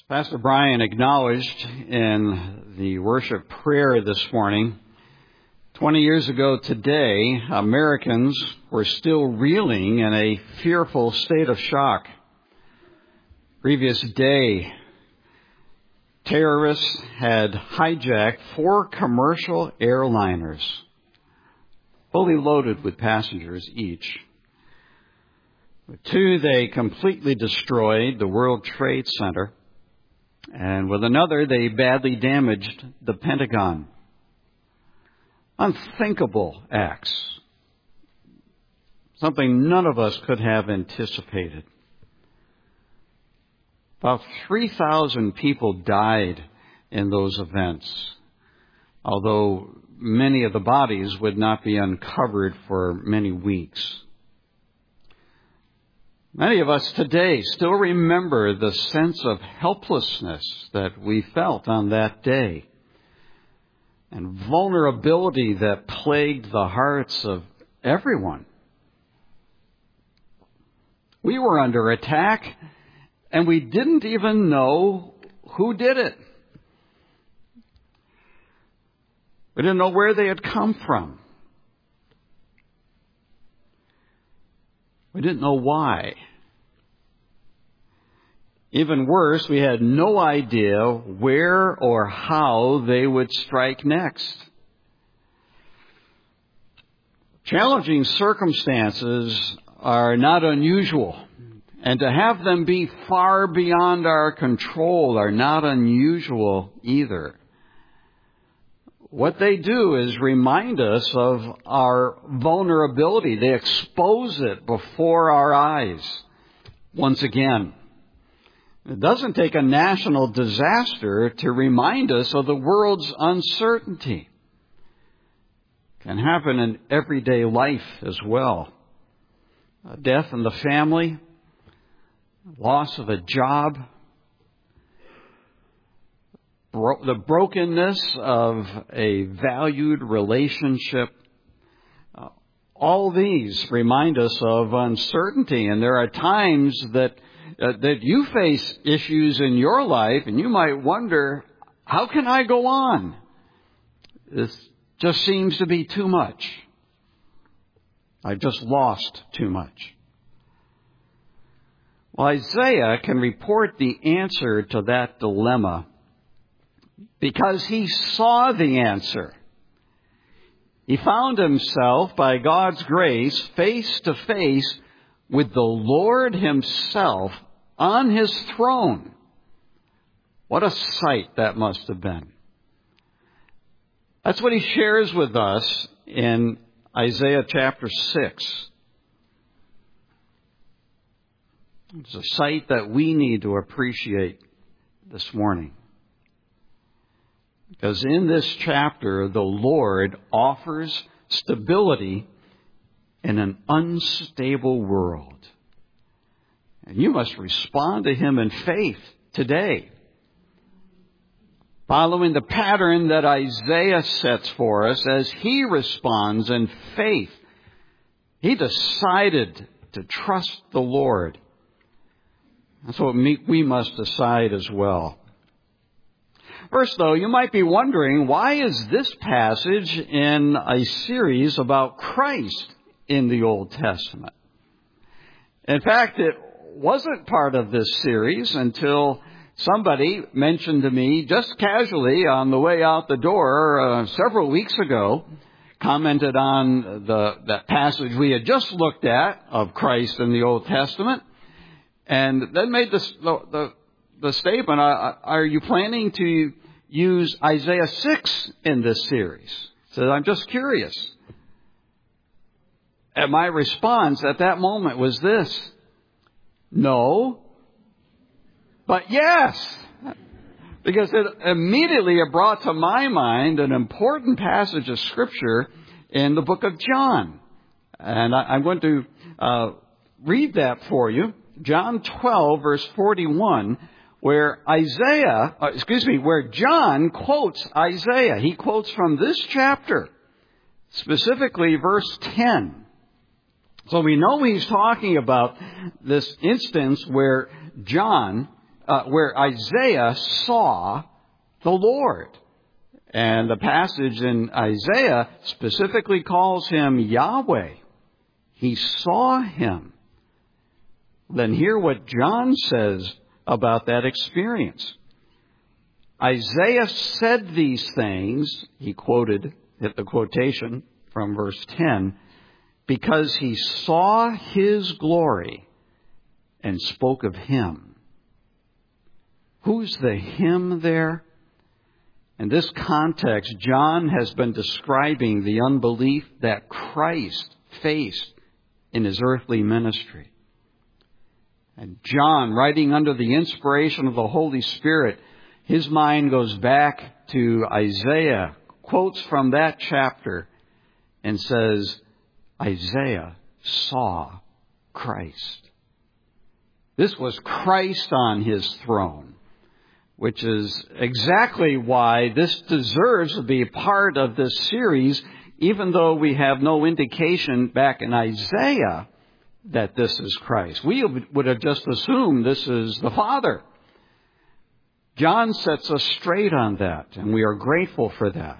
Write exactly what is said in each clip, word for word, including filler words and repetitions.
Pastor Brian acknowledged in the worship prayer this morning, twenty years ago today, Americans were still reeling in a fearful state of shock. Previous day, terrorists had hijacked four commercial airliners, fully loaded with passengers each. With two, they completely destroyed the World Trade Center. And with another, they badly damaged the Pentagon. Unthinkable acts. Something none of us could have anticipated. About three thousand people died in those events, although many of the bodies would not be uncovered for many weeks. Many of us today still remember the sense of helplessness that we felt on that day and vulnerability that plagued the hearts of everyone. We were under attack, and we didn't even know who did it. We didn't know where they had come from. We didn't know why. Even worse, we had no idea where or how they would strike next. Challenging circumstances are not unusual, and to have them be far beyond our control are not unusual either. What they do is remind us of our vulnerability. They expose it before our eyes once again. It doesn't take a national disaster to remind us of the world's uncertainty. It can happen in everyday life as well. A death in the family, loss of a job, Bro- the brokenness of a valued relationship. Uh, all these remind us of uncertainty, and there are times that uh, that you face issues in your life, and you might wonder, how can I go on? This just seems to be too much. I've just lost too much. Well, Isaiah can report the answer to that dilemma because he saw the answer. He found himself, by God's grace, face to face with the Lord himself on his throne. What a sight that must have been. That's what he shares with us in Isaiah chapter six. It's a sight that we need to appreciate this morning. Because in this chapter, the Lord offers stability in an unstable world. And you must respond to him in faith today, following the pattern that Isaiah sets for us as he responds in faith. He decided to trust the Lord. That's what we must decide as well. First, though, you might be wondering, why is this passage in a series about Christ in the Old Testament? In fact, it wasn't part of this series until somebody mentioned to me just casually on the way out the door uh, several weeks ago, commented on the that passage we had just looked at of Christ in the Old Testament, and then made this, the, the, the statement, are you planning to use Isaiah six in this series? So I'm just curious. And my response at that moment was this: no, but yes. Because it immediately it brought to my mind an important passage of Scripture in the book of John. And I, I'm going to uh, read that for you. John twelve, verse forty-one, where Isaiah, uh, excuse me, where John quotes Isaiah. He quotes from this chapter, specifically verse ten. So we know he's talking about this instance where John uh, where Isaiah saw the Lord. And the passage in Isaiah specifically calls him Yahweh. He saw him. Then hear what John says about that experience. Isaiah said these things, he quoted, hit the quotation from verse ten, because he saw his glory and spoke of him. Who's the him there? In this context, John has been describing the unbelief that Christ faced in his earthly ministry. And John, writing under the inspiration of the Holy Spirit, his mind goes back to Isaiah, quotes from that chapter, and says, Isaiah saw Christ. This was Christ on his throne, which is exactly why this deserves to be part of this series, even though we have no indication back in Isaiah that this is Christ. We would have just assumed this is the Father. John sets us straight on that, and we are grateful for that.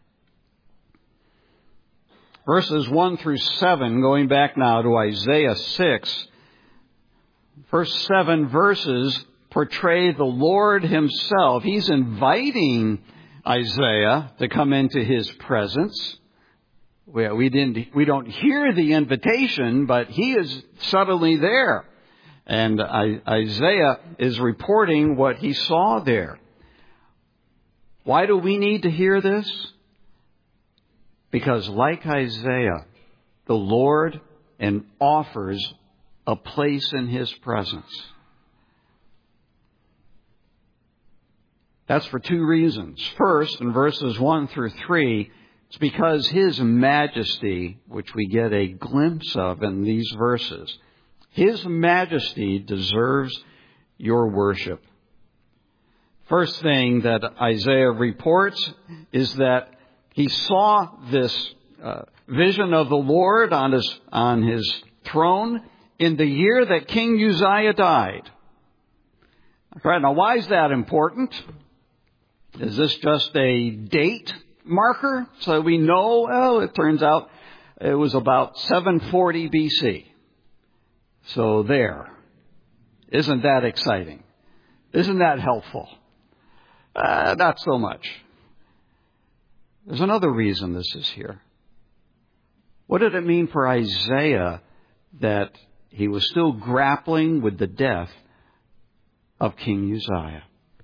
Verses one through seven, going back now to Isaiah six, first seven verses portray the Lord himself. He's inviting Isaiah to come into his presence. Well, we didn't, we don't hear the invitation, but he is suddenly there. And Isaiah is reporting what he saw there. Why do we need to hear this? Because like Isaiah, the Lord and offers a place in his presence. That's for two reasons. First, in verses one through three, it's because his majesty, which we get a glimpse of in these verses, his majesty deserves your worship. First thing that Isaiah reports is that he saw this uh, vision of the Lord on his, on his throne in the year that King Uzziah died. All right, now why is that important? Is this just a date marker so we know? Well, it turns out it was about seven forty B C. So there. Isn't that exciting? Isn't that helpful? Uh, not so much. There's another reason this is here. What did it mean for Isaiah that he was still grappling with the death of King Uzziah?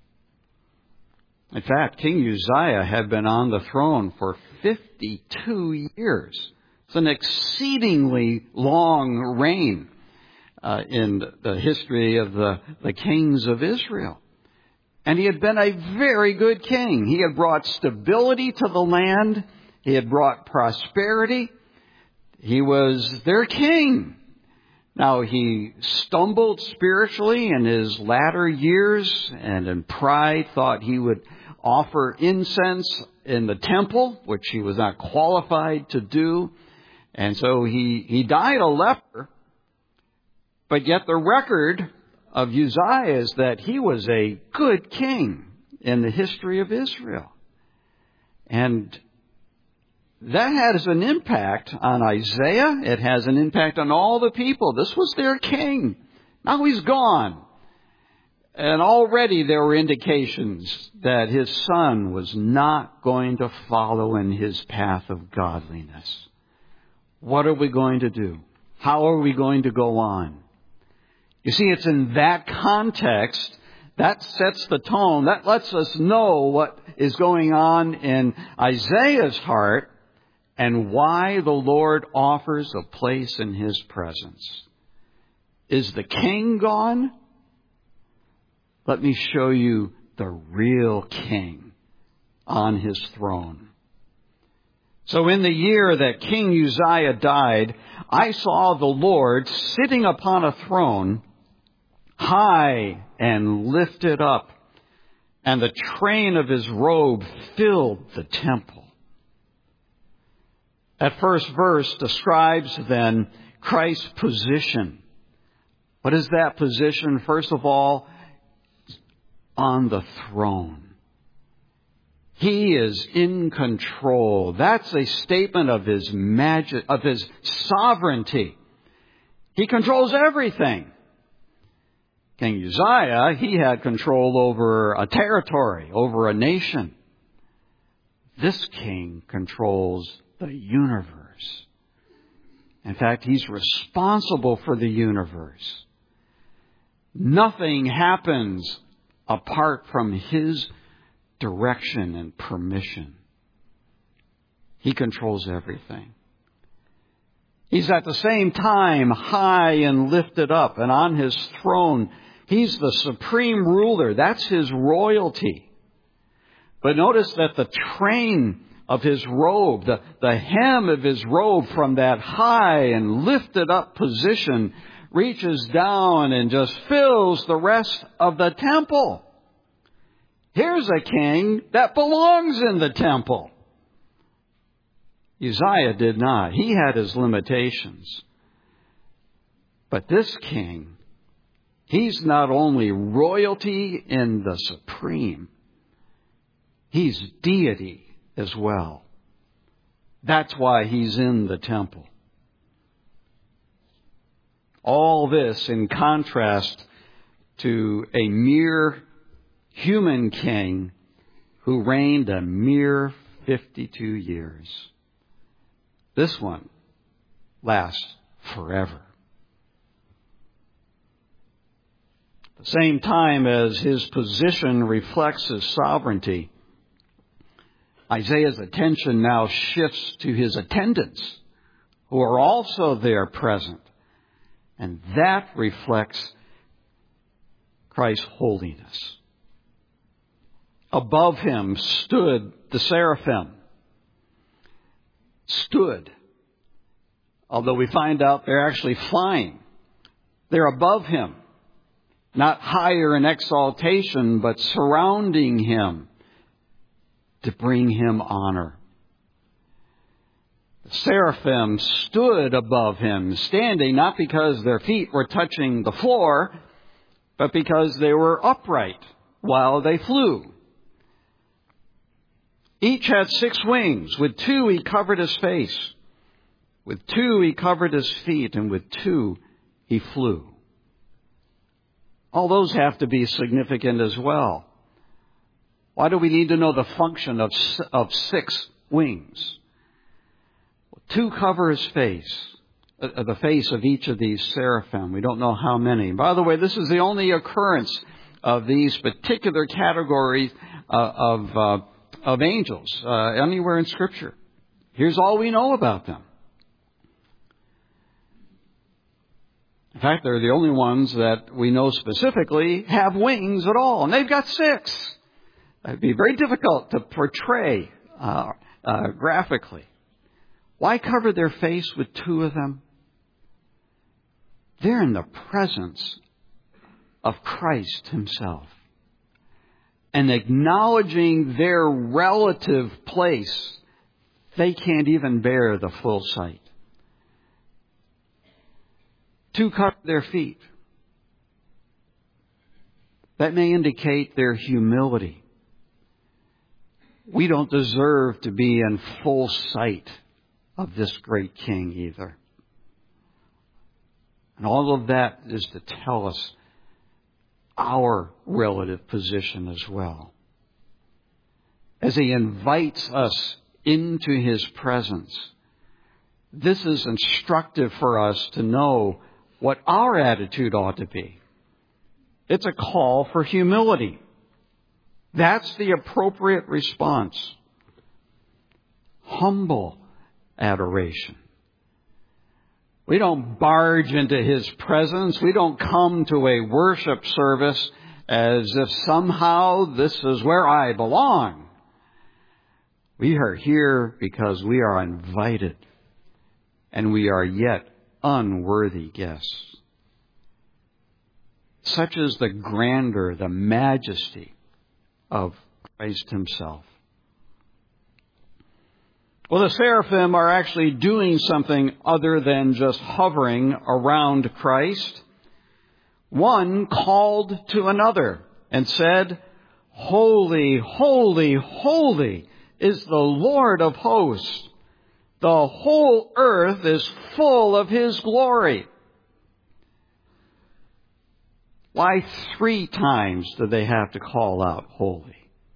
In fact, King Uzziah had been on the throne for fifty-two years. It's an exceedingly long reign uh, in the history of the, the kings of Israel. And he had been a very good king. He had brought stability to the land. He had brought prosperity. He was their king. Now, he stumbled spiritually in his latter years, and in pride thought he would offer incense in the temple, which he was not qualified to do. And so he, he died a leper. But yet the record of Uzziah is that he was a good king in the history of Israel. And that has an impact on Isaiah. It has an impact on all the people. This was their king. Now he's gone. And already there were indications that his son was not going to follow in his path of godliness. What are we going to do? How are we going to go on? You see, it's in that context that sets the tone. That lets us know what is going on in Isaiah's heart and why the Lord offers a place in his presence. Is the king gone? Let me show you the real king on his throne. So in the year that King Uzziah died, I saw the Lord sitting upon a throne, high and lifted up, and the train of his robe filled the temple. That first verse describes then Christ's position. What is that position? First of all, on the throne. He is in control. That's a statement of his magi- of his sovereignty. He controls everything. King Uzziah, he had control over a territory, over a nation. This king controls the universe. In fact, he's responsible for the universe. Nothing happens apart from his direction and permission. He controls everything. He's at the same time high and lifted up, and on his throne, he's the supreme ruler. That's his royalty. But notice that the train of his robe, the, the hem of his robe from that high and lifted up position reaches down and just fills the rest of the temple. Here's a king that belongs in the temple. Uzziah did not. He had his limitations. But this king, he's not only royalty in the supreme, he's deity as well. That's why he's in the temple. All this in contrast to a mere human king who reigned a mere fifty-two years. This one lasts forever. At the same time as his position reflects his sovereignty, Isaiah's attention now shifts to his attendants, who are also there present. And that reflects Christ's holiness. Above him stood the seraphim. Stood. Although we find out they're actually flying. They're above him. Not higher in exaltation, but surrounding him to bring him honor. The seraphim stood above him, standing not because their feet were touching the floor, but because they were upright while they flew. Each had six wings. With two he covered his face. With two he covered his feet. And with two he flew. All those have to be significant as well. Why do we need to know the function of, of six wings? Two cover his face. Uh, the face of each of these seraphim. We don't know how many. By the way, this is the only occurrence of these particular categories uh, of uh, of angels uh, anywhere in Scripture. Here's all we know about them. In fact, they're the only ones that we know specifically have wings at all, and they've got six. It'd be very difficult to portray uh, uh, graphically. Why cover their face with two of them? They're in the presence of Christ himself. And acknowledging their relative place, they can't even bear the full sight. Two cover their feet. That may indicate their humility. We don't deserve to be in full sight of this great king either. And all of that is to tell us our relative position as well. As he invites us into his presence, this is instructive for us to know what our attitude ought to be. It's a call for humility. That's the appropriate response. Humble adoration. We don't barge into his presence. We don't come to a worship service as if somehow this is where I belong. We are here because we are invited, and we are yet unworthy guests. Such is the grandeur, the majesty of Christ himself. Well, the seraphim are actually doing something other than just hovering around Christ. One called to another and said, "Holy, holy, holy is the Lord of hosts. The whole earth is full of His glory." Why three times do they have to call out holy?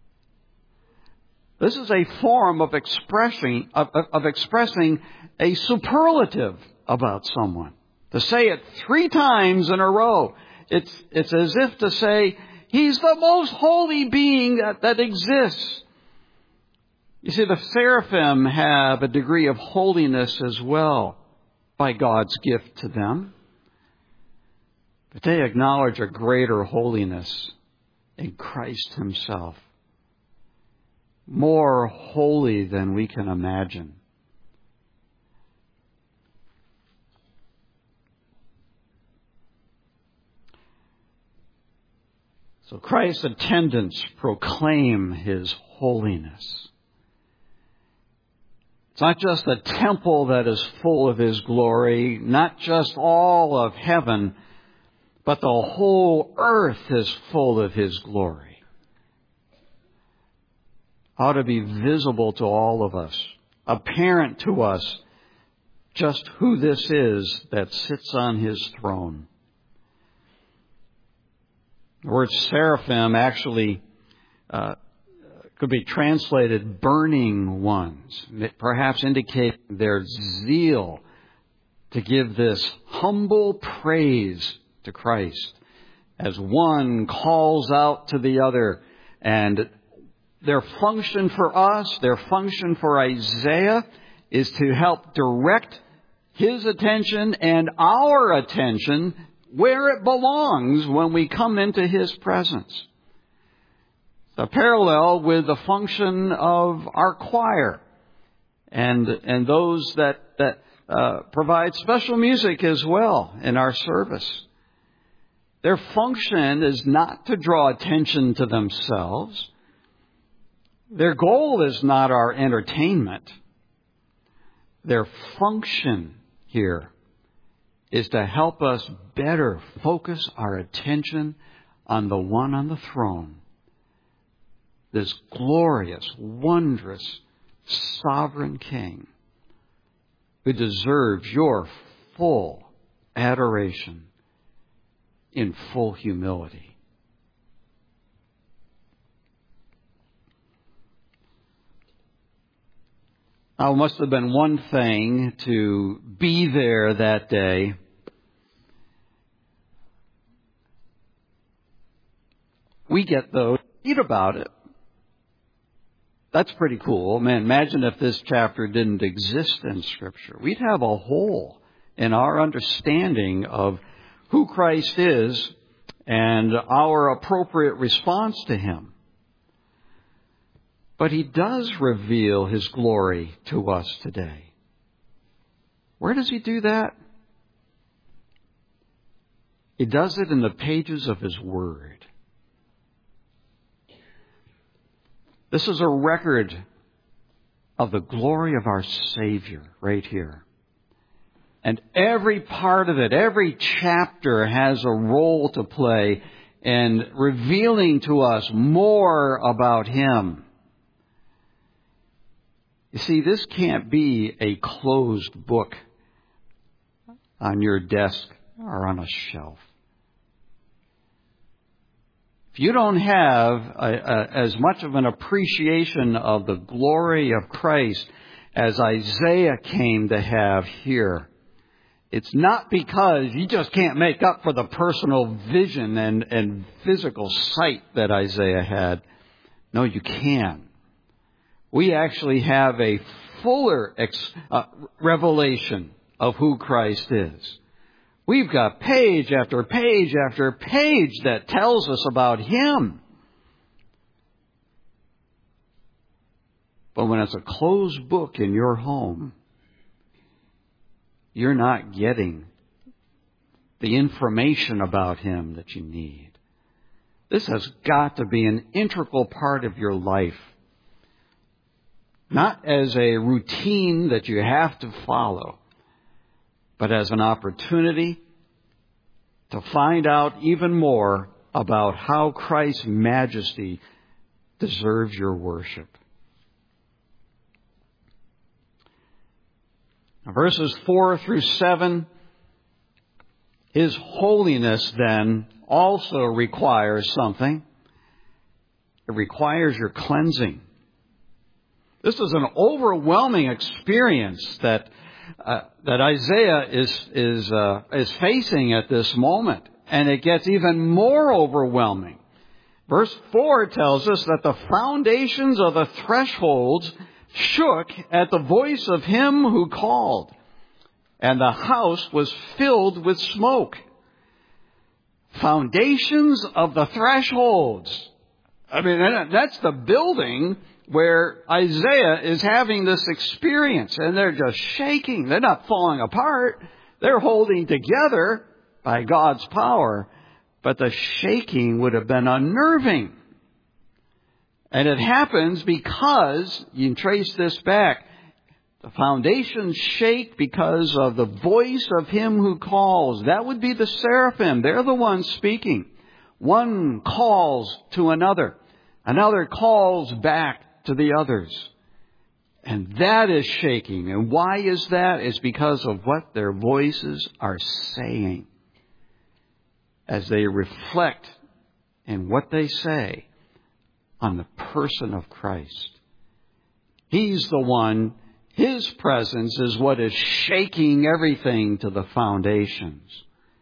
This is a form of expressing, of, of expressing a superlative about someone. To say it three times in a row, it's, it's as if to say, He's the most holy being that, that exists. You see, the seraphim have a degree of holiness as well by God's gift to them. But they acknowledge a greater holiness in Christ Himself. More holy than we can imagine. So Christ's attendants proclaim His holiness. It's not just the temple that is full of His glory, not just all of heaven, but the whole earth is full of His glory. Ought to be visible to all of us, apparent to us, just who this is that sits on His throne. The word seraphim actually uh, could be translated burning ones, perhaps indicate their zeal to give this humble praise to Christ as one calls out to the other. And their function for us, their function for Isaiah, is to help direct his attention and our attention where it belongs when we come into His presence. A parallel with the function of our choir and and those that that uh, provide special music as well in our service. Their function is not to draw attention to themselves. Their goal is not our entertainment. Their function here is to help us better focus our attention on the one on the throne. This glorious, wondrous, sovereign King who deserves your full adoration in full humility. Now, it must have been one thing to be there that day. We get, though, to read about it. That's pretty cool. Man, imagine if this chapter didn't exist in Scripture. We'd have a hole in our understanding of who Christ is and our appropriate response to Him. But He does reveal His glory to us today. Where does He do that? He does it in the pages of His Word. This is a record of the glory of our Savior right here. And every part of it, every chapter has a role to play in revealing to us more about Him. You see, this can't be a closed book on your desk or on a shelf. If you don't have a, a, as much of an appreciation of the glory of Christ as Isaiah came to have here, it's not because you just can't make up for the personal vision and, and physical sight that Isaiah had. No, you can. We actually have a fuller ex, uh, revelation of who Christ is. We've got page after page after page that tells us about Him. But when it's a closed book in your home, you're not getting the information about Him that you need. This has got to be an integral part of your life. Not as a routine that you have to follow, but as an opportunity to find out even more about how Christ's majesty deserves your worship. Verses four through seven, His holiness then also requires something. It requires your cleansing. This is an overwhelming experience that uh, that Isaiah is is uh, is facing at this moment, and it gets even more overwhelming. Verse four tells us that the foundations of the thresholds shook at the voice of Him who called, and the house was filled with smoke. Foundations of the thresholds. I mean, that's the building where Isaiah is having this experience, and they're just shaking. They're not falling apart. They're holding together by God's power, but the shaking would have been unnerving. And it happens because, you can trace this back, the foundations shake because of the voice of Him who calls. That would be the seraphim. They're the ones speaking. One calls to another. Another calls back to the others. And that is shaking. And why is that? It's because of what their voices are saying. As they reflect in what they say on the person of Christ. He's the one, His presence is what is shaking everything to the foundations.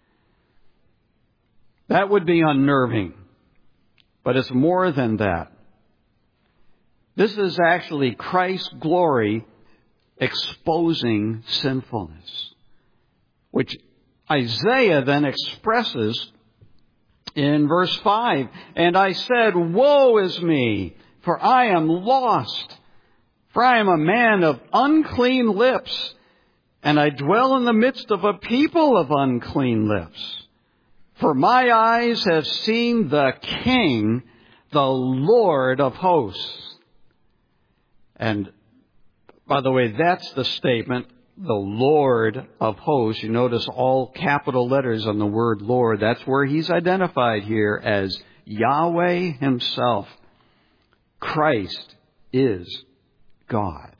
That would be unnerving. But it's more than that. This is actually Christ's glory exposing sinfulness, which Isaiah then expresses in verse five. And I said, woe is me, for I am lost, for I am a man of unclean lips, and I dwell in the midst of a people of unclean lips. For my eyes have seen the King, the Lord of hosts. And, by the way, that's the statement, the Lord of hosts. You notice all capital letters on the word Lord. That's where He's identified here as Yahweh Himself. Christ is God.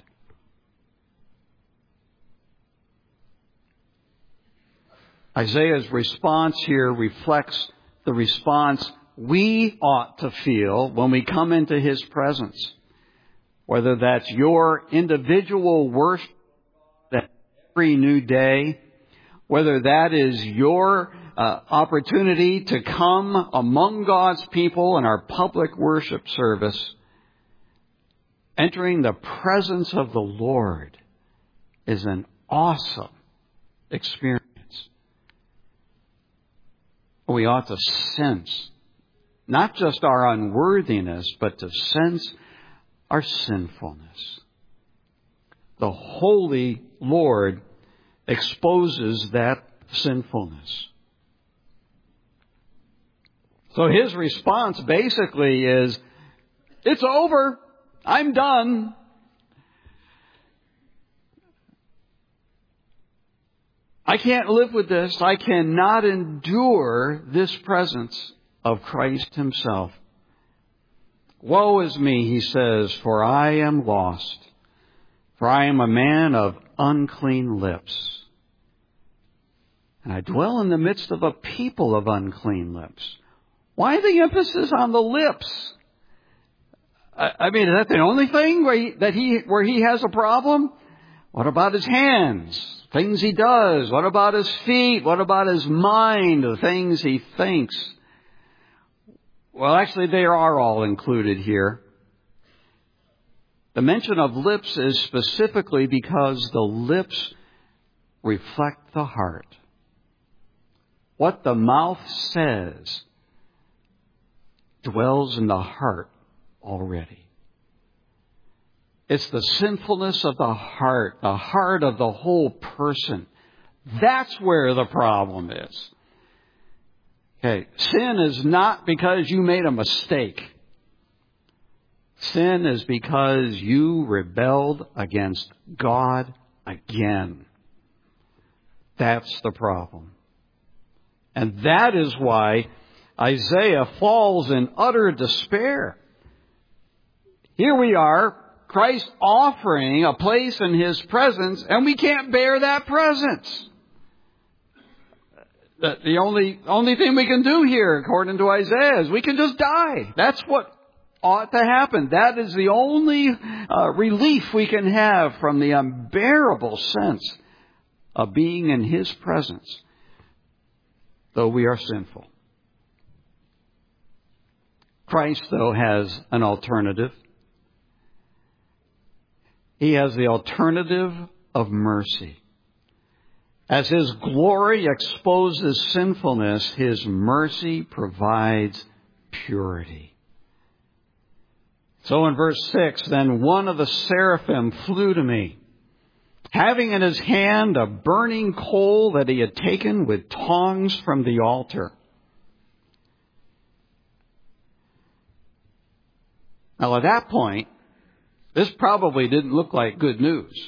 Isaiah's response here reflects the response we ought to feel when we come into His presence. Whether that's your individual worship every new day, whether that is your uh, opportunity to come among God's people in our public worship service, entering the presence of the Lord is an awesome experience. We ought to sense not just our unworthiness, but to sense our sinfulness. The Holy Lord exposes that sinfulness. So His response basically is, it's over. I'm done. I can't live with this. I cannot endure this presence of Christ Himself. Woe is me, He says, for I am lost, for I am a man of unclean lips. And I dwell in the midst of a people of unclean lips. Why the emphasis on the lips? I, I mean, is that the only thing where he, that he, where he has a problem? What about His hands? Things He does? What about His feet? What about His mind? The things He thinks? Well, actually, they are all included here. The mention of lips is specifically because the lips reflect the heart. What the mouth says dwells in the heart already. It's the sinfulness of the heart, the heart of the whole person. That's where the problem is. Okay, sin is not because you made a mistake. Sin is because you rebelled against God again. That's the problem. And that is why Isaiah falls in utter despair. Here we are, Christ offering a place in His presence, and we can't bear that presence. The only, only thing we can do here, according to Isaiah, is we can just die. That's what ought to happen. That is the only uh, relief we can have from the unbearable sense of being in His presence, though we are sinful. Christ, though, has an alternative. He has the alternative of mercy. As His glory exposes sinfulness, His mercy provides purity. So in verse six, then one of the seraphim flew to me, having in his hand a burning coal that he had taken with tongs from the altar. Now at that point, this probably didn't look like good news.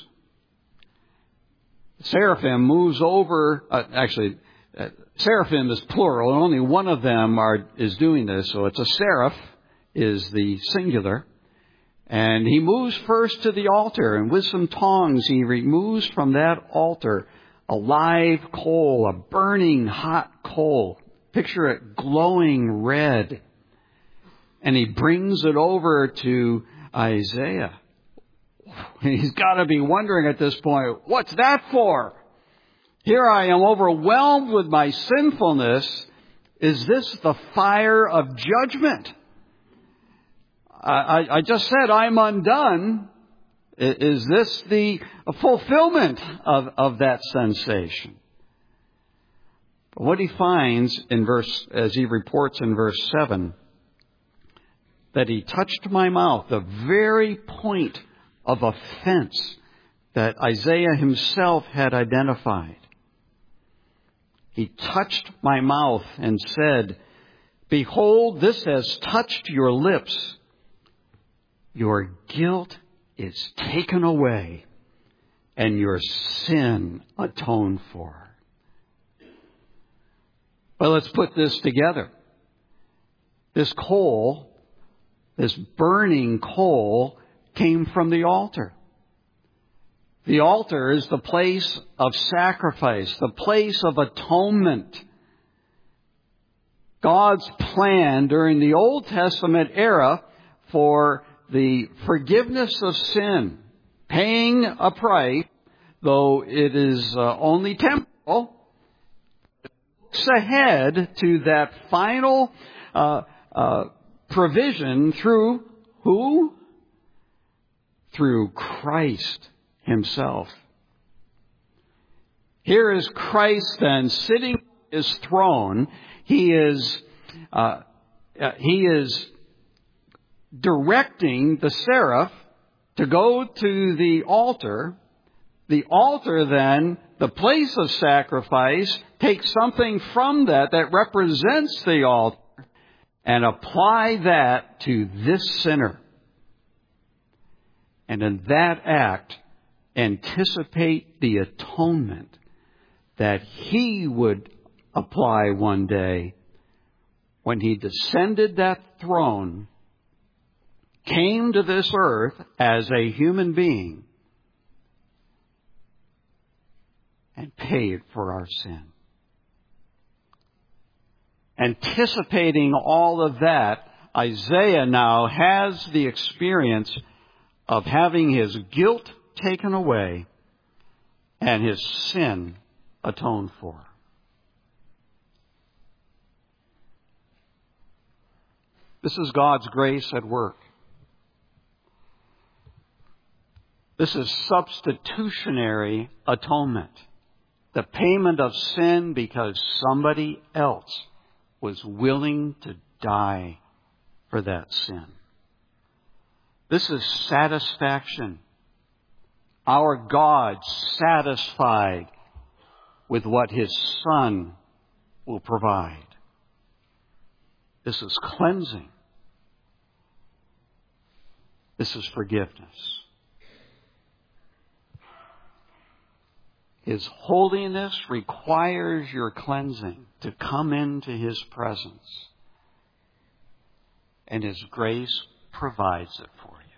Seraphim moves over, uh, actually, uh, seraphim is plural, and only one of them are, is doing this, so it's a seraph is the singular. And he moves first to the altar, and with some tongs he removes from that altar a live coal, a burning hot coal. Picture it glowing red. And he brings it over to Isaiah. He's got to be wondering at this point, what's that for? Here I am overwhelmed with my sinfulness. Is this the fire of judgment? I, I just said I'm undone. Is this the fulfillment of, of that sensation? But what he finds in verse, as he reports in verse seven, that he touched my mouth, the very point of offense that Isaiah himself had identified. He touched my mouth and said, behold, this has touched your lips. Your guilt is taken away and your sin atoned for. Well, let's put this together. This coal, this burning coal, came from the altar. The altar is the place of sacrifice, the place of atonement. God's plan during the Old Testament era for the forgiveness of sin, paying a price, though it is uh, only temporal, looks ahead to that final uh, uh, provision through who? Through Christ Himself. Here is Christ then sitting on His throne. He is, uh, uh, He is directing the seraph to go to the altar. The altar then, the place of sacrifice, takes something from that that represents the altar and apply that to this sinner. And in that act, anticipate the atonement that He would apply one day when He descended that throne, came to this earth as a human being, and paid for our sin. Anticipating all of that, Isaiah now has the experience of having his guilt taken away and his sin atoned for. This is God's grace at work. This is substitutionary atonement. The payment of sin because somebody else was willing to die for that sin. This is satisfaction. Our God satisfied with what His Son will provide. This is cleansing. This is forgiveness. His holiness requires your cleansing to come into His presence. and His grace provides it for you.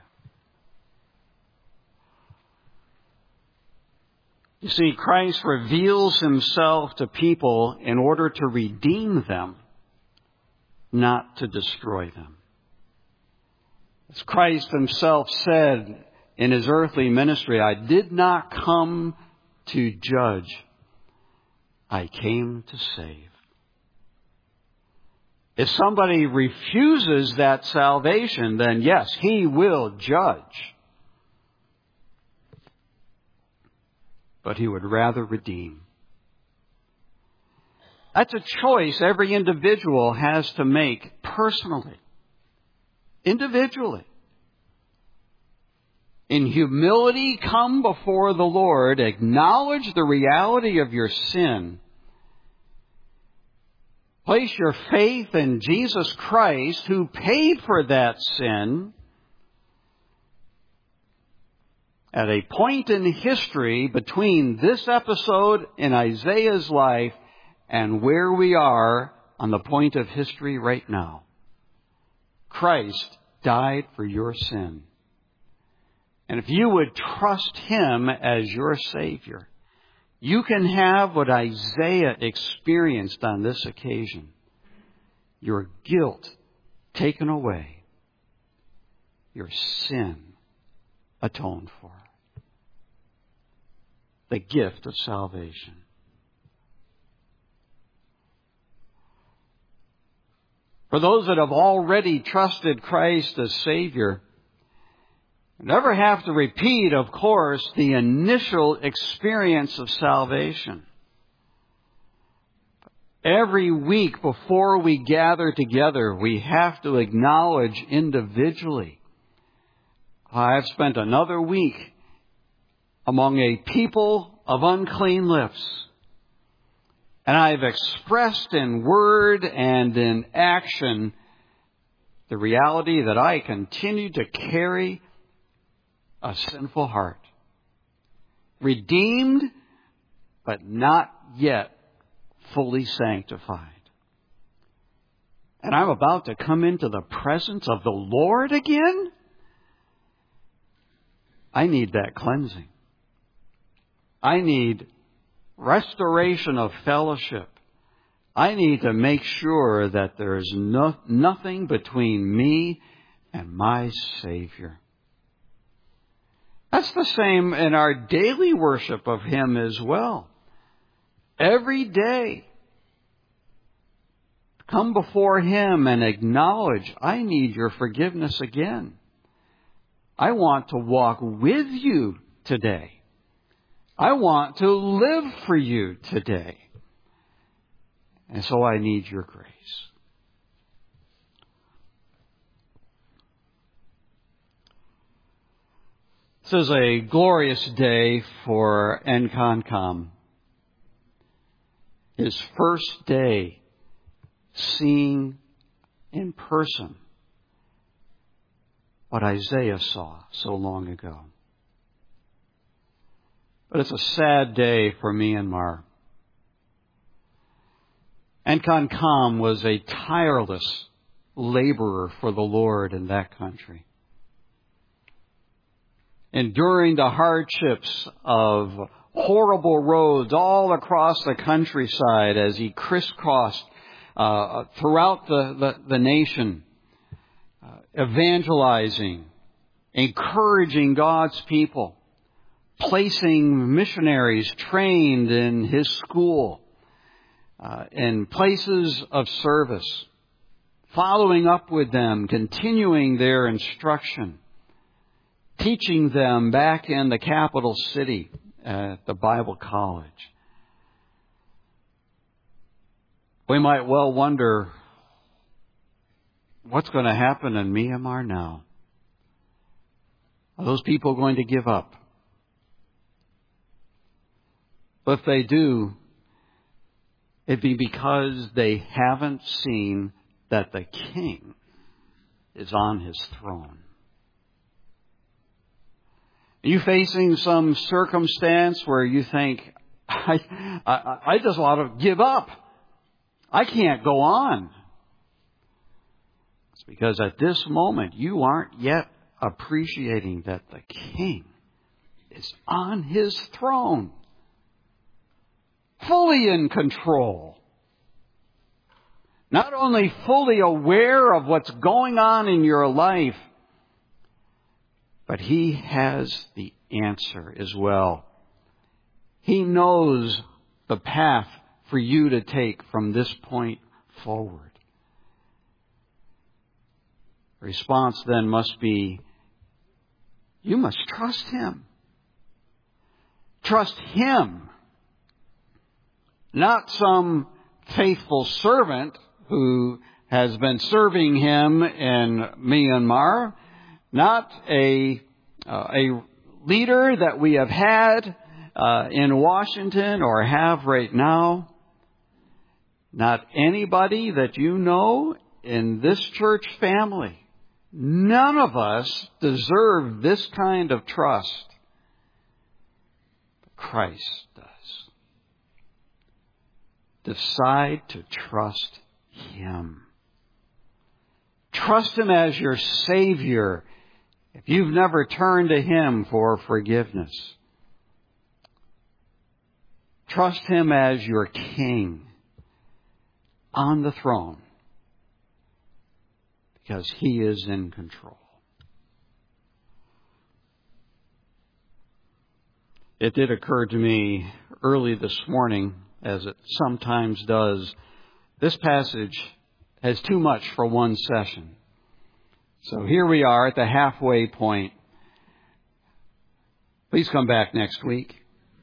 You see, Christ reveals Himself to people in order to redeem them, not to destroy them. As Christ Himself said in His earthly ministry, I did not come to judge, I came to save. If somebody refuses that salvation, then yes, He will judge. But He would rather redeem. That's a choice every individual has to make personally. Individually. In humility, come before the Lord, acknowledge the reality of your sin. Place your faith in Jesus Christ, who paid for that sin. At a point in history between this episode in Isaiah's life and where we are on the point of history right now. Christ died for your sin. And if you would trust Him as your Savior, you can have what Isaiah experienced on this occasion. Your guilt taken away. Your sin atoned for. The gift of salvation. For those that have already trusted Christ as Savior, you never have to repeat, of course, the initial experience of salvation. Every week before we gather together, we have to acknowledge individually, I've spent another week among a people of unclean lips. And I've expressed in word and in action the reality that I continue to carry a sinful heart. Redeemed, but not yet fully sanctified. And I'm about to come into the presence of the Lord again? I need that cleansing. I need restoration of fellowship. I need to make sure that there is no, nothing between me and my Savior. That's the same in our daily worship of Him as well. Every day, come before Him and acknowledge, I need your forgiveness again. I want to walk with you today. I want to live for you today. And so I need your grace. This is a glorious day for Nkonkam. His first day seeing in person what Isaiah saw so long ago. But it's a sad day for Myanmar. Nkonkam was a tireless laborer for the Lord in that country. Enduring the hardships of horrible roads all across the countryside as he crisscrossed uh, throughout the, the, the nation, uh, evangelizing, encouraging God's people, placing missionaries trained in his school, uh, in places of service, following up with them, continuing their instruction, teaching them back in the capital city at the Bible College. We might well wonder, what's going to happen in Myanmar now? Are those people going to give up? But if they do, it'd be because they haven't seen that the King is on his throne. Are you facing some circumstance where you think, I, I, I just want to give up. I can't go on. It's because at this moment you aren't yet appreciating that the King is on His throne, fully in control. Not only fully aware of what's going on in your life, but He has the answer as well. He knows the path for you to take from this point forward. The response then must be, you must trust Him. Trust Him. Not some faithful servant who has been serving Him in Myanmar. Not a, uh, a leader that we have had uh, in Washington or have right now. Not anybody that you know in this church family. None of us deserve this kind of trust. But Christ does. Decide to trust Him. Trust Him as your Savior if you've never turned to Him for forgiveness. Trust Him as your King on the throne because He is in control. It did occur to me early this morning, as it sometimes does, this passage has too much for one session. So here we are at the halfway point. Please come back next week.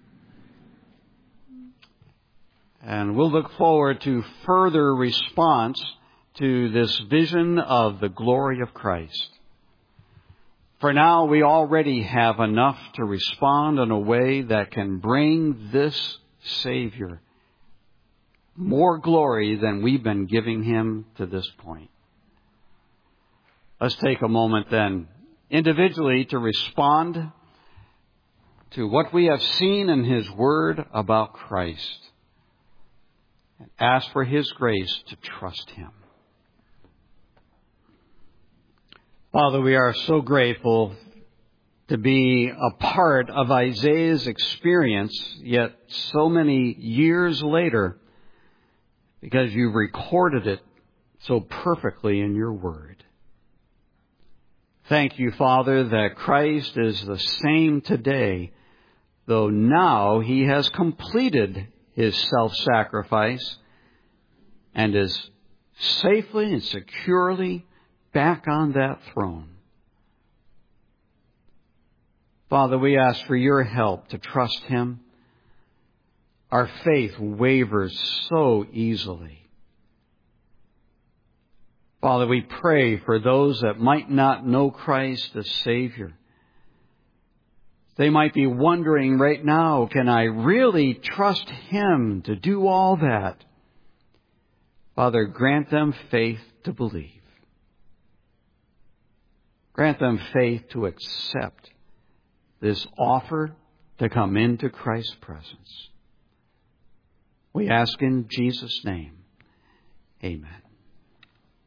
And we'll look forward to further response to this vision of the glory of Christ. For now, we already have enough to respond in a way that can bring this Savior more glory than we've been giving Him to this point. Let's take a moment then, individually, to respond to what we have seen in His Word about Christ. And ask for His grace to trust Him. Father, we are so grateful to be a part of Isaiah's experience, yet so many years later, because you recorded it so perfectly in your Word. Thank you, Father, that Christ is the same today, though now He has completed His self-sacrifice and is safely and securely back on that throne. Father, we ask for your help to trust Him. Our faith wavers so easily. Father, we pray for those that might not know Christ as Savior. They might be wondering right now, can I really trust Him to do all that? Father, grant them faith to believe. Grant them faith to accept this offer to come into Christ's presence. We ask in Jesus' name. Amen.